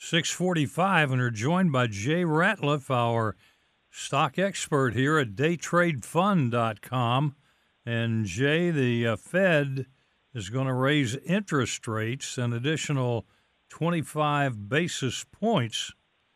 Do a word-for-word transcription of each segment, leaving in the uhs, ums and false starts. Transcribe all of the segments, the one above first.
six forty-five, and are joined by Jay Ratliff, our stock expert here at day trade fund dot com. And Jay, the uh, Fed is going to raise interest rates an additional twenty-five basis points.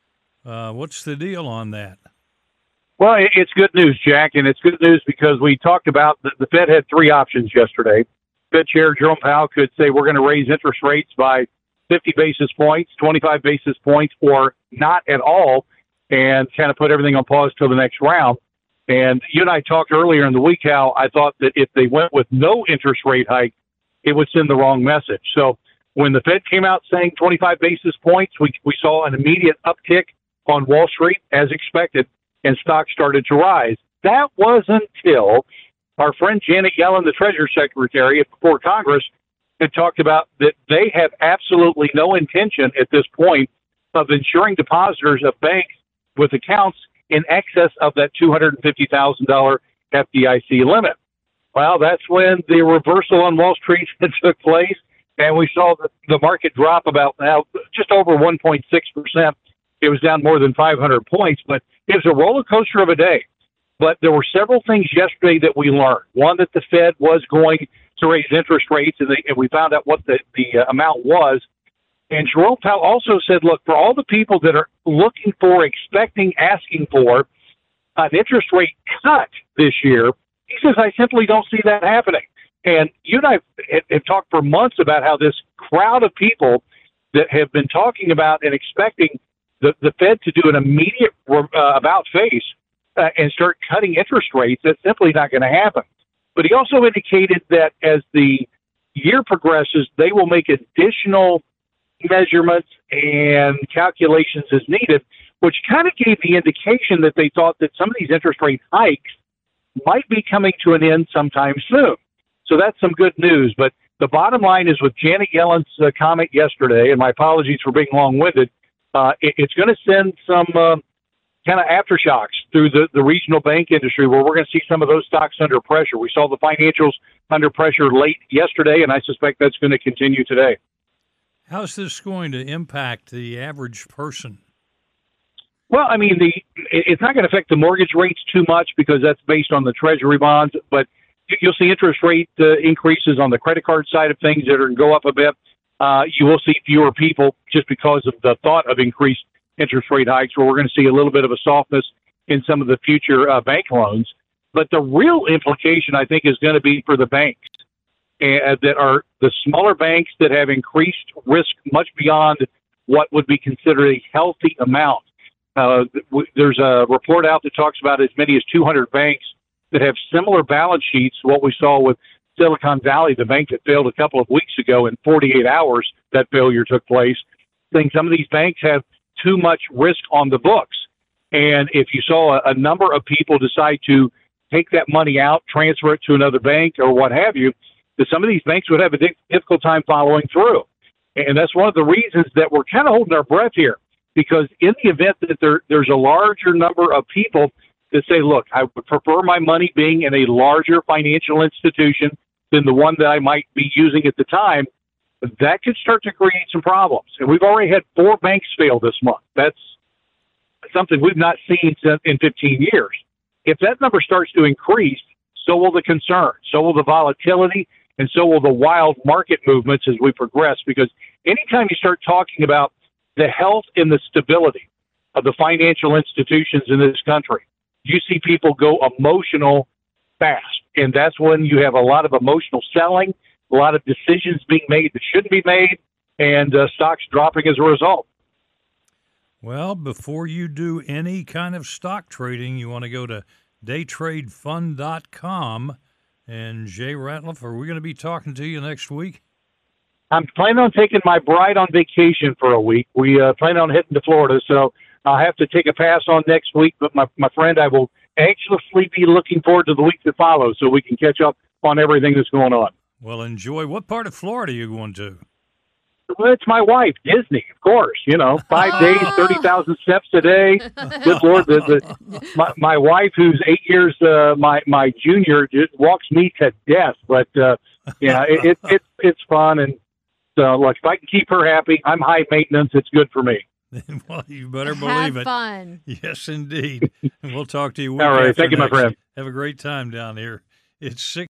Uh, what's the deal on that? Well, it's good news, Jack, and it's good news because we talked about the, the Fed had three options yesterday. Fed Chair Jerome Powell could say we're going to raise interest rates by fifty basis points, twenty-five basis points, or not at all, and kind of put everything on pause till the next round. And you and I talked earlier in the week how I thought that if they went with no interest rate hike, it would send the wrong message. So when the Fed came out saying twenty-five basis points, we, we saw an immediate uptick on Wall Street as expected, and stocks started to rise. That was until our friend Janet Yellen, the Treasury Secretary before Congress, had talked about that they have absolutely no intention at this point of insuring depositors of banks with accounts in excess of that two hundred fifty thousand dollars F D I C limit. Well, that's when the reversal on Wall Street took place, and we saw the, the market drop about now just over one point six percent. It was down more than five hundred points, but it was a roller coaster of a day. But there were several things yesterday that we learned. One, that the Fed was going to raise interest rates, and, they, and we found out what the, the uh, amount was. And Jerome Powell also said, look, for all the people that are looking for, expecting, asking for an interest rate cut this year, he says, I simply don't see that happening. And you and I have, have talked for months about how this crowd of people that have been talking about and expecting the, the Fed to do an immediate uh, about-face uh, and start cutting interest rates, that's simply not going to happen. But he also indicated that as the year progresses, they will make additional measurements and calculations as needed, which kind of gave the indication that they thought that some of these interest rate hikes might be coming to an end sometime soon. So that's some good news. But the bottom line is, with Janet Yellen's uh, comment yesterday, and my apologies for being long-winded, uh, it, it's going to send some uh, kind of aftershocks through the, the regional bank industry, where we're going to see some of those stocks under pressure. We saw the financials under pressure late yesterday, and I suspect that's going to continue today. How's this going to impact the average person? Well, I mean, the it's not going to affect the mortgage rates too much because that's based on the Treasury bonds, but you'll see interest rate uh, increases on the credit card side of things that are going to go up a bit. Uh, you will see fewer people just because of the thought of increased interest rate hikes, where we're going to see a little bit of a softness in some of the future uh, bank loans. But the real implication, I think, is going to be for the banks uh, that are the smaller banks that have increased risk much beyond what would be considered a healthy amount. Uh, w- there's a report out that talks about as many as two hundred banks that have similar balance sheets to what we saw with Silicon Valley, the bank that failed a couple of weeks ago. In forty-eight hours, that failure took place. I think some of these banks have too much risk on the books. And if you saw a, a number of people decide to take that money out, transfer it to another bank or what have you, that some of these banks would have a di- difficult time following through. And that's one of the reasons that we're kind of holding our breath here, because in the event that there, there's a larger number of people that say, look, I would prefer my money being in a larger financial institution than the one that I might be using at the time, that could start to create some problems. And we've already had four banks fail this month. That's something we've not seen in fifteen years. If that number starts to increase, so will the concern, so will the volatility, and so will the wild market movements as we progress. Because anytime you start talking about the health and the stability of the financial institutions in this country, you see people go emotional fast. And that's when you have a lot of emotional selling, a lot of decisions being made that shouldn't be made, and uh, stocks dropping as a result. Well, before you do any kind of stock trading, you want to go to day trade fund dot com. And Jay Ratliff, are we going to be talking to you next week? I'm planning on taking my bride on vacation for a week. We uh, plan on heading to Florida, so I'll have to take a pass on next week. But my, my friend, I will anxiously be looking forward to the week that follows so we can catch up on everything that's going on. Well, enjoy. What part of Florida are you going to? Well, it's my wife, Disney, of course. You know, five days, thirty thousand steps a day. Good Lord, the, the, my, my wife, who's eight years uh, my my junior, just walks me to death. But uh, yeah, it, it, it it's fun, and so look, if I can keep her happy, I'm high maintenance. It's good for me. Well, you better Have believe it. fun. Yes, indeed. And we'll talk to you. Week All right. after Thank you, my next. friend. Have a great time down here. It's six.